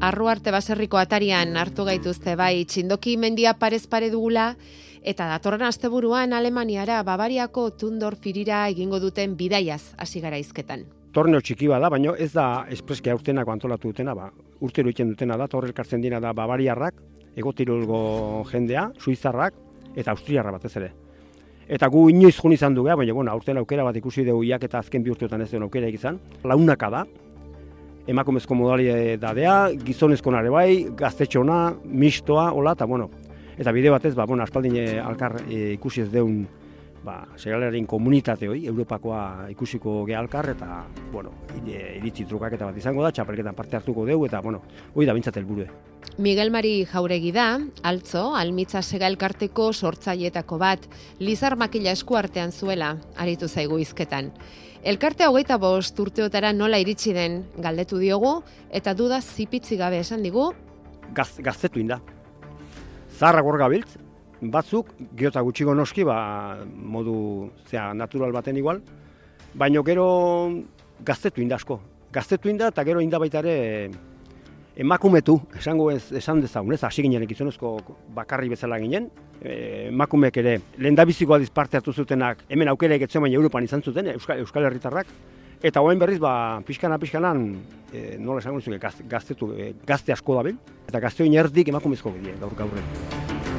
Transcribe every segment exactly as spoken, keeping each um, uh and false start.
Arruarte baserriko atarian hartu gaituzte bai txindoki mendia parez pare dugula, eta datorren asteburuan Alemaniara Bavariako Tundorf hirira egingo duten bidaiaz hasi gara hizketan. Torneo txiki bada, baina ez da espreski aurtenako antolatu dutena, ba, urtero egiten dutena da, torre elkartzen dira da Bavariarrak, Hego Tirolgo jendea, Suitzarrak eta Austriarra batez ere. Eta gu inoiz joan izan dugu, baina bueno, aurten aukera bat ikusi dugu iak eta azken bi urteotan ez duen aukera izan. Launaka da, emakumezko modalidadea, gizonezko nare bai, gaztetxona, mistoa, hola, eta bueno, eta bide batez, ba, bueno, aspaldin alkar e, ikusi ez deun, ba, segalaren komunitate hori, Europakoa ikusiko ge alkar, eta, bueno, iritzi trukaketa bat izango da, txapelketan parte hartuko dugu, eta, bueno, hori da bintzat helburue. Miguel Mari Jauregi da, altzo, Almitza Sega elkarteko sortzailetako bat, Lizar Makila esku artean zuela, aritu zaigu hizketan. Elkarte hogeita bost urteotara nola iritsi den galdetu diogu, eta duda zipitzi gabe esan digu. Gaz, gaztetu inda. Zaharrak hor gabiltz, batzuk, geota gutxiko noski, ba, modu zera, natural baten igual, baino gero gaztetu inda asko. Gaztetu inda eta gero inda baita ere emakumetu, esango ez, esan dezagun, ez, hasi ginen gizonezko bakarri bezala ginen, e, emakumeek ere, lehendabiziko aldiz parte hartu zutenak, hemen aukereik etzen baina Europan izan zuten, Euskal, Euskal Herritarrak, eta orain berriz, ba, pixkana, pixkanan, e, nola esango nizuke, gaz, gaztetu, e, gazte asko dabil, eta gazteoin erdik emakumezko gire, gaur gaurren.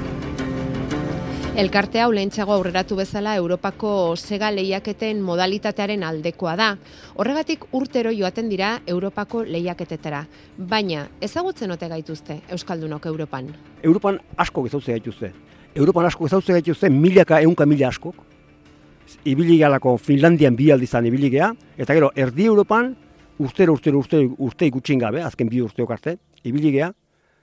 Elkarte hau lehentxago aurreratu bezala Europako sega lehiaketen modalitatearen aldekoa da. Horregatik urtero joaten dira Europako lehiaketetara. Baina, ezagutzen ote gaituzte Euskaldunok Europan? Europan asko gezauze gaituzte. Europan asko gezauze gaituzte milaka, ehunka mila askok. Ibili galako Finlandian bi aldizan ibili gea, eta gero, erdi Europan, urtero, urtero, urte, urte ikutxin gabe, azken bi urteok arte, ibili gea,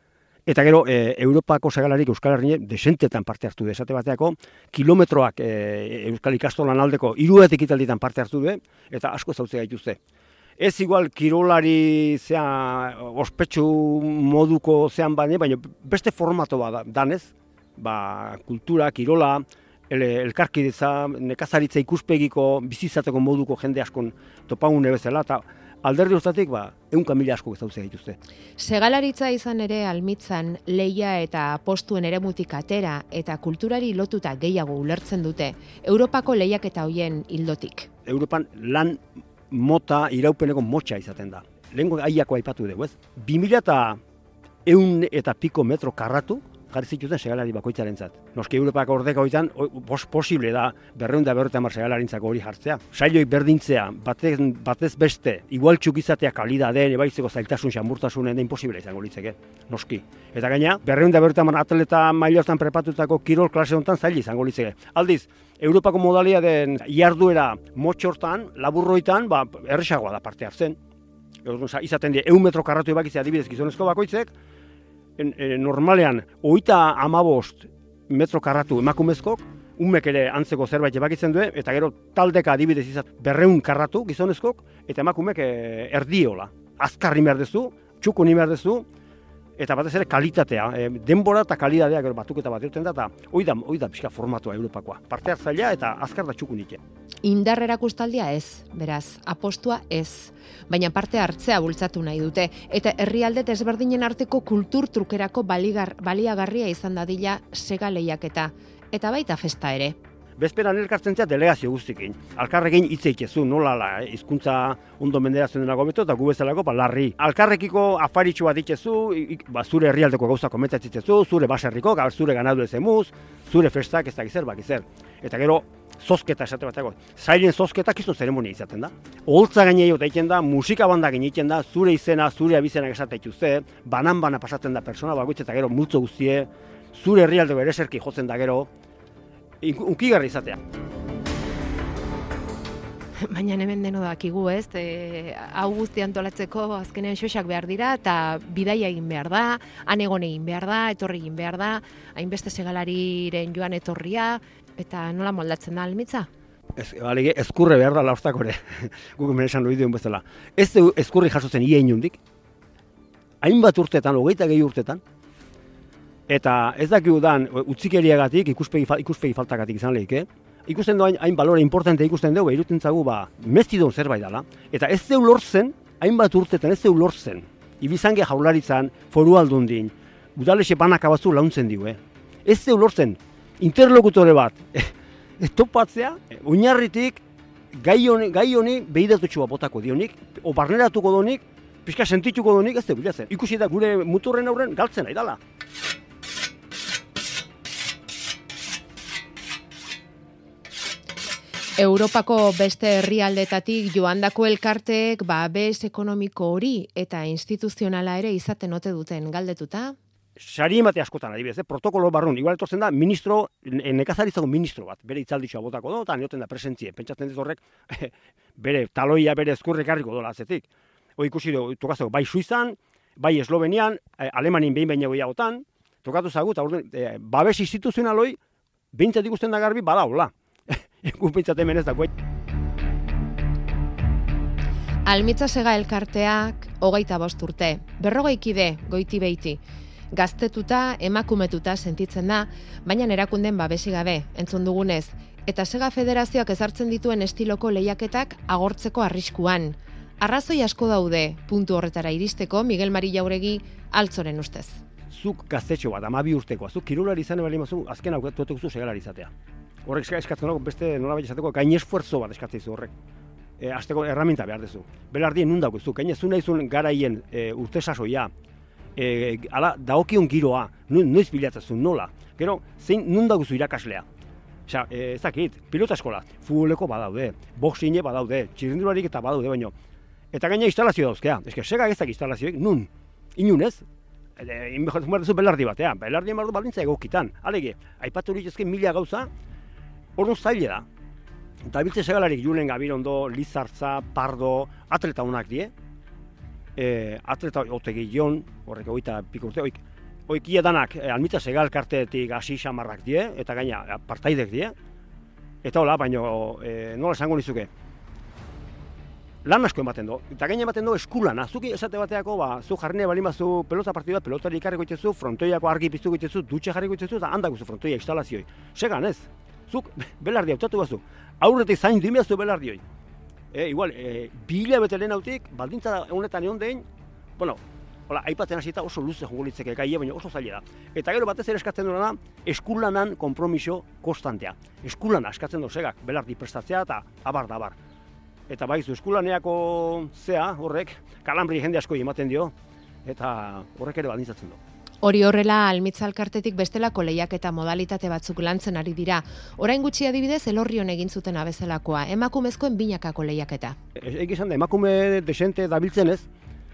eta gero, e, Europako segalarik Euskal Herrien desentetan parte hartu du, esate bateako, kilometroak e, Euskal Ikastolan aldeko hiruetik italditan parte hartu du, eta asko zauze gaituzte. Ez igual kirolari zea, ospetsu moduko zean baina, baina beste formato bat danez, ba, kultura, kirola, el, elkarkidetza, nekazaritza ikuspegiko, bizizateko moduko jende askon topagune bezala, eta alderdi hortatik, ba, ehunka mila asko ezautzea dituzte. Segalaritza izan ere Almitzan leia eta postuen eremutik atera eta kulturari lotuta gehiago ulertzen dute Europako lehiaketa hoien ildotik. Europan lan mota iraupeneko motxa izaten da. Lehenko aiako aipatu dugu, ez? bi mila eta ehun eta piko metro karratu jarri zituzten segalari bakoitzarentzat. Noski Europako ordeka hoitan pos, posible da berrehun eta berrogeita hamar segalarintzako hori jartzea. Sailoi berdintzea, batez, batez beste, igual txukizatea kalidadeen, ebaitzeko zailtasun xamurtasunen da imposible izango litzeke, noski. Eta gaina, berrehun eta berrogeita hamar atleta maila hortan prepatutako kirol klase honetan zail izango litzeke. Aldiz, Europako modalia den jarduera motxortan, laburroitan, ba, erresagoa da parte hartzen. Izaten die, ehun metro karratu ebakitzea adibidez gizonezko bakoitzek, En, en, normalean, hogeita hamabost metro karratu emakumezkok, umek ere antzeko zerbait ebakitzen du, eta gero taldeka adibidez izat berreun karratu gizonezkok, eta emakumek e, erdiola. Azkarri merdezu, txukun merdezu, eta batez ere kalitatea, e, denbora eta kalitatea gero batuketa bat irten da, eta hoi da, hoi da pixka formatua Europakoa. Parte hartzailea eta azkar da txukun ite. Indar erakustaldia ez, beraz, apostua ez. Baina parte hartzea bultzatu nahi dute, eta herrialde desberdinen arteko kultur trukerako baligar, baliagarria izan dadila sega lehiaketa, eta baita festa ere. Bezperan elkartzen zea delegazio guztikin. Alkarrekin hitz eikezu, nola la, hizkuntza ondo menderatzen denako beto, eta gu bezalako ba, larri. Alkarrekiko afaritxu bat itxezu, ba, zure herrialdeko gauza komentatzitzezu, zure baserriko, zure ganadu ez emuz, zure festak ez dakizer, bakizer. Eta gero, zozketa esate bateko. Zailen zozketak izo zeremonia izaten da. Oholtza gainei eta egiten da, musika bandak egiten da, zure izena, zure abizenak esate ituzte, banan-bana pasatzen da persona bakoitz eta gero multzo guztie, zure herrialdeko ereserki jotzen da gero, unkigarri izatea. Baina hemen deno dakigu, ez? E, hau guzti antolatzeko azkenean xoxak behar dira eta bidaia egin behar da, han egon egin behar da, etorri egin behar da, hainbeste segalariren joan etorria, eta nola moldatzen da Almitza? Ez, alege, ezkurre behar da laustako ere, guk menesan hori duen bezala. Ez du ezkurri jasotzen ia inundik, hainbat urtetan, hogeita gehi urtetan, eta ez dakigu dan utzikeriagatik, ikuspegi, ikuspegi faltagatik izan lehik, eh? Ikusten du hain, hain balore importante ikusten dugu, iruten zagu, ba, meztidon zerbait dela, eta ez deu lortzen, hainbat urtetan ez deu lortzen, ibizange jaularitzan, foru aldundin, udalexe banaka batzu launtzen diu, eh? Ez zeu lortzen, interlokutore bat, ez topatzea, oinarritik gai honi, gai honi behidatutxua botako dionik, o barneratuko donik, pixka sentituko donik, ez zeu bilatzen. Ikusi da gure muturren aurren galtzen nahi dala. Europako beste herrialdetatik joandako elkarteek babes ekonomiko hori eta instituzionala ere izaten ote duten galdetuta? Sari emate askotan adibidez, eh? Protokolo barrun, igual etortzen da ministro, nekazaritzako ministro bat, bere itzalditxoa botako do, eta nioten da presentzie, pentsatzen dut horrek, bere taloia, bere ezkurrek harriko dola atzetik. Hoi ikusi du, tokazeko, bai Suizan, bai Eslovenian, eh, Alemanin behin behin egoiagotan, tokatu zagu, eta eh, babes instituzionaloi, behintzat ikusten da garbi, badaula. Egun pentsatzen hemen ez da, guai. Almitza Sega elkarteak hogeita bost urte, berrogei kide goiti beiti. Gaztetuta, emakumetuta sentitzen da, baina erakunden babesi gabe, entzun dugunez, eta Sega Federazioak ezartzen dituen estiloko lehiaketak agortzeko arriskuan. Arrazoi asko daude, puntu horretara iristeko, Miguel Mari Jauregi altzoren ustez. Zuk gaztetxo bat, amabi urtekoa, zuk kirolari izan ebali mazu, azken aukatu zu segalari izatea. Horrek eskatzen dago, beste nolabait esateko, gain esfuerzo bat eskatzen zu horrek. E, azteko erraminta behar dezu. Belardien nun daukezu, gaina zu nahizun garaien e, urte sasoia, e, ala, daokion giroa, nun, noiz bilatzen nola. Gero, zein nun daukezu irakaslea. Osea, e, ez dakit, pilota eskola, futboleko badaude, boxine badaude, txirrindularik eta badaude baino. Eta gaina instalazio dauzkea, eske sega ez dakit instalazioek, nun, inunez, e, inbejatzen behar dezu belardi batean, belardien behar du baldintza egokitan. Alege, aipatu hori ezken mila gauza, orduan zaile da. Eta biltze segalarik Julen Gabirondo, Lizartza, Pardo, atleta honak die. E, atleta otegi jon, horrek oita piko urte, oik, oik ia danak e, Almitza Segal kartetik hasi xamarrak die, eta gaina partaidek die. Eta hola, baino, e, nola esango nizuke, lan asko ematen do. Eta gaina ematen do eskulana. Zuki esate bateako, ba, zu jarrine balin bazu pelota partida, pelotari ikarriko itzezu, frontoiako argi piztuko itzezu, dutxe jarriko itzezu, eta handak zu frontoia instalazioi. Segan ez. Zuk belardi hautatu bazu, aurretik zain dimeazu belardioi. E, igual, e, bi hilabete lehen hautik, baldintza honetan egon dein, bueno, hola, aipatzen hasita oso luze jongo litzeke gaia, baina oso zaila da. Eta gero batez ere eskatzen duena da, eskulanan konpromiso konstantea. Eskulana eskatzen du segak, belardi prestatzea eta abar da abar. Eta baizu, eskulaneako zea horrek, kalambri jende asko ematen dio, eta horrek ere baldintzatzen du. Hori horrela, Almitza elkartetik bestelako lehiak eta modalitate batzuk lantzen ari dira. Orain gutxi adibidez, Elorrion egin zuten abezelakoa, emakumezkoen binakako lehiaketa. Egi esan da, emakume desente dabiltzen ez,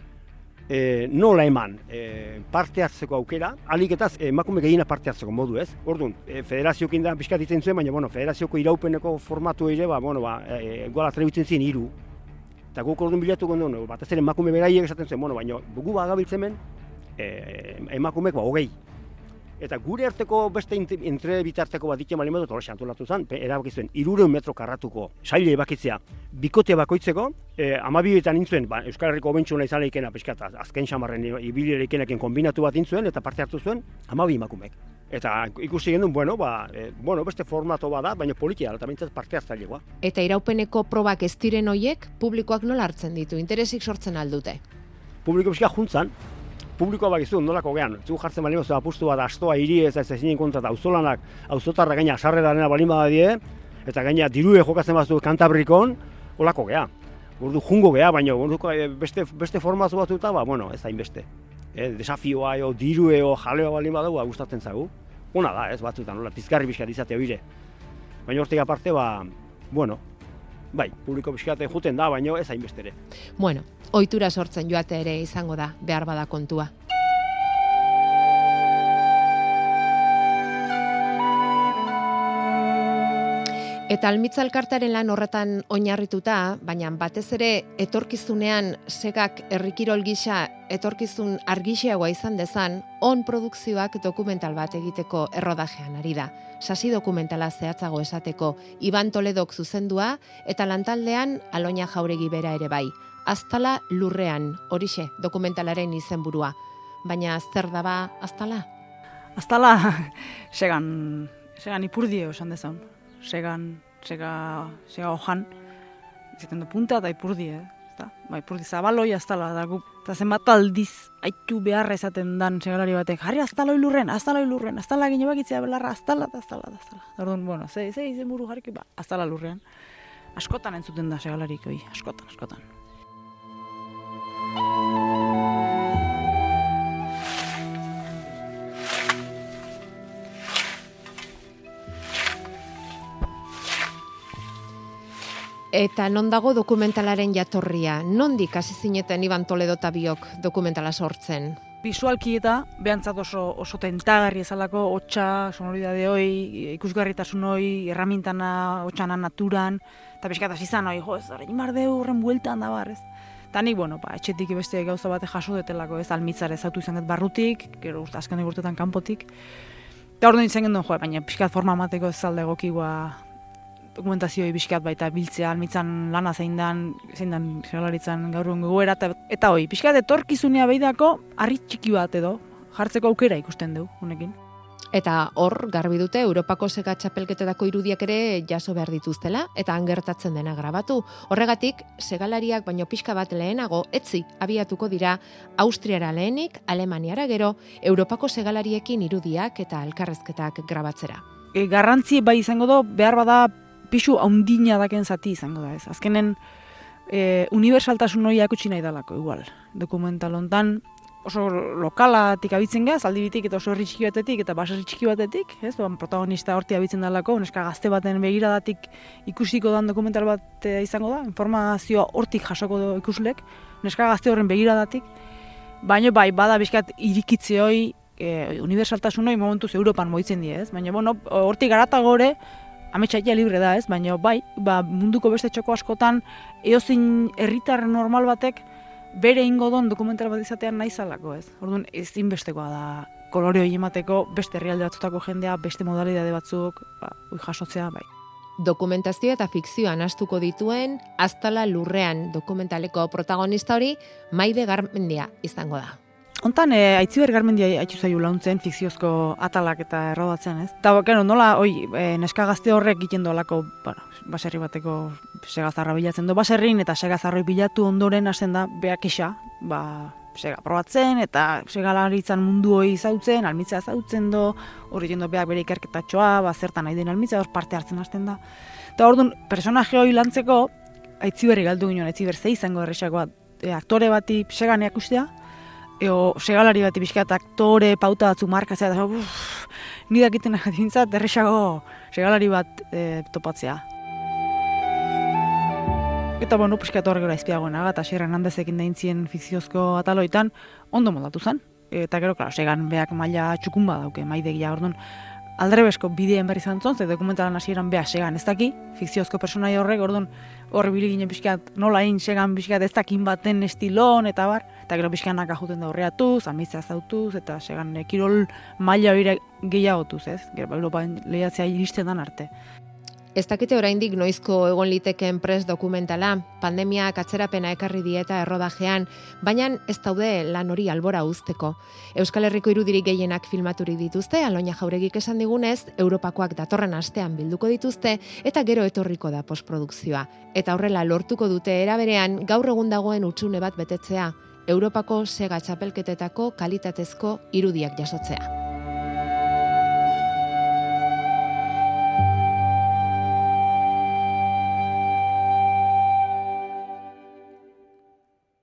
e, nola eman e, parte hartzeko aukera, aliketaz emakume gehiena parte hartzeko modu ez. Orduan, e, federaziokin da pixkat ditzen zuen, baina bueno, federazioko iraupeneko formatu ere, ba, bueno, ba, e, gola trebitzen ziren hiru. Eta guk orduan bilatuko duen, batez ere emakume beraiek esaten zen, bueno, baina gu bagabiltzen men, E, emakumek ba, hogei. Eta gure arteko beste entre bitarteko bat ditzen balimatu, eta hori antolatu zen, erabaki zuen, irureun metro karratuko saile ebakitzea, bikote bakoitzeko, e, amabietan intzuen, ba, Euskal Herriko obentxuna izan leikena, piskat, azken xamarren ibilireikenekin kombinatu bat intzuen, eta parte hartu zuen, amabi emakumek. Eta ikusi gendun, bueno, ba, e, bueno, beste formato bada, baina politia, eta bintzat parte hartzailegoa. Eta iraupeneko probak ez diren hoiek, publikoak nola hartzen ditu, interesik sortzen aldute? Publiko pixka juntzan, publikoa bakizu, nolako gehan, zu jartzen balin bazu apustu bat astoa hiri ez ez ezinen kontra eta auzolanak, auzotarra gaina sarrerarena balin badadie, eta gaina dirue jokatzen bazu Kantabrikon, holako geha. Ordu jungo geha, baina beste, beste formatu batuta, ba, bueno, ez hainbeste. E, desafioa, eo, dirue, o, jaleo balin badago, gustatzen zagu. Ona da, ez batzutan, nola, pizkarri pizkar izate hori. Baina hortik aparte, ba, bueno, bai, publiko pixkate juten da, baina ez hainbeste ere. Bueno, ohitura sortzen joate ere izango da, behar bada kontua. Eta Almitza elkartearen lan horretan oinarrituta, baina batez ere etorkizunean segak herrikirol gisa etorkizun argixeagoa izan dezan, on produkzioak dokumental bat egiteko errodajean ari da. Sasi dokumentala zehatzago esateko, Iban Toledok zuzendua eta lantaldean Aloña Jauregi bera ere bai. Aztala lurrean, horixe dokumentalaren izenburua. Baina zer daba aztala? Aztala segan, segan ipurdio esan dezan. Segan, sega, sega hojan, izaten du punta eta ipurdie. Eta, bai, ipurdi zabaloi aztala da gu. Eta zenbat aldiz aitu beharra esaten dan segalari batek, jarri aztaloi lurren, aztaloi lurren, aztala gine bakitzea belarra, aztala, aztala, aztala. Orduan, bueno, ze, ze, izen buru jarriki, ba, aztala lurrean. Askotan entzuten da segalarik hoi, askotan, askotan. Eta non dago dokumentalaren jatorria? Nondik hasi zineten Iban Toledo eta biok dokumentala sortzen? Bisualki eta behantzat oso, oso tentagarri ezalako, hotxa, sonoridade hoi, ikusgarritasun hoi, erramintana, hotxana naturan, eta pixkat hasi zan hoi, jo, ez, horrein bardeu horren bueltan da bar, ez? Eta nik, bueno, ba, etxetik beste gauza bate jaso detelako, ez, almitzare zautu izan dut barrutik, gero azken urtetan kanpotik. Eta hor nintzen genduen, jo, baina pixkat forma mateko ez alde egokigua dokumentazioa pixkat baita biltzea, almitzan lana zein dan, zein dan segalaritzan gaur egun gogoera, eta, eta hoi, pixkat etorkizunea behidako harri txiki bat edo, jartzeko aukera ikusten dugu, honekin. Eta hor, garbi dute, Europako sega txapelketetako irudiak ere jaso behar dituztela, eta angertatzen dena grabatu. Horregatik, segalariak baino pixka bat lehenago, etzi abiatuko dira Austriara lehenik, Alemaniara gero, Europako segalariekin irudiak eta elkarrezketak grabatzera. E, garrantzi bai izango do, behar bada pisu haundina daken zati izango da ez. Azkenen, e, unibersaltasun hori akutsi nahi dalako, igual. Dokumental hontan oso lokalatik abitzen gaz, aldibitik eta oso herri txiki batetik eta baserri txiki batetik, ez? Doan, protagonista horti abitzen dalako, neska gazte baten begiradatik ikusiko dan dokumental bat izango da, informazioa hortik jasoko do ikuslek, neska gazte horren begiradatik, baina bai, bada bizkat irikitze hoi, e, unibersaltasun hori momentuz Europan moitzen die, ez? Baina, bueno, hortik garata gore, ametsaia libre da, ez? Baina bai, ba, munduko beste txoko askotan eozin herritar normal batek bere ingo don dokumental bat izatean nahi zalako, ez? Orduan ezinbestekoa da kolore hori emateko beste herrialde batzutako jendea, beste modalidade batzuk, ba, ui jasotzea, bai. Dokumentazioa eta fikzioa nahastuko dituen Aztala lurrean dokumentaleko protagonista hori Maide Garmendia izango da. Hontan, e, Aitziber Garmendia haitzu zaio launtzen fikziozko atalak eta errodatzen, ez? Eta, bueno, nola, oi, e, neska gazte horrek egiten dolako, bueno, baserri bateko segazarra bilatzen do baserrin, eta segazarroi bilatu ondoren hasten da, beak isa, ba, sega probatzen, eta segalaritzan mundu hori zautzen, almitzea zautzen do, hori jendo beak bere ikerketatxoa, ba, zertan nahi den almitzea, hor parte hartzen hasten da. Eta orduan, personaje hori lantzeko, Aitziberri galdu ginen, Aitziber ze izango erresakoa, e, aktore bati segan eakustea, eo segalari bati pixkat aktore pauta batzuk markatzea, eta uff, nidak egiten dintzat, erresago segalari bat e, topatzea. Eta bueno, pixkat horre gero aizpiagoenaga, eta Xer Hernandezekin daintzien fikziozko ataloitan ondo moldatu zen. Eta gero, klaro, segan beak maila txukun badauke, maidegia, orduan, aldrebesko bideen berri zantzon, ze dokumentalan hasieran beha segan ez daki, fikziozko personai horrek, orduan, horre bili ginen pixkat, nola egin segan pixkat ez dakin baten estilon, eta bar, eta gero pixkanak ajuten da horreatuz, almitzea zautuz, eta segan e, kirol maila hori gehiagotuz, ez? Gero, Europan lehiatzea iristen dan arte. Ez dakite oraindik noizko egon litekeen prest dokumentala, pandemiak atzerapena ekarri dieta errodajean, baina ez daude lan hori albora uzteko. Euskal Herriko irudirik gehienak filmaturik dituzte, Aloña Jauregik esan digunez, Europakoak datorren astean bilduko dituzte, eta gero etorriko da postprodukzioa. Eta horrela lortuko dute era berean, gaur egun dagoen hutsune bat betetzea, Europako sega txapelketetako kalitatezko irudiak jasotzea.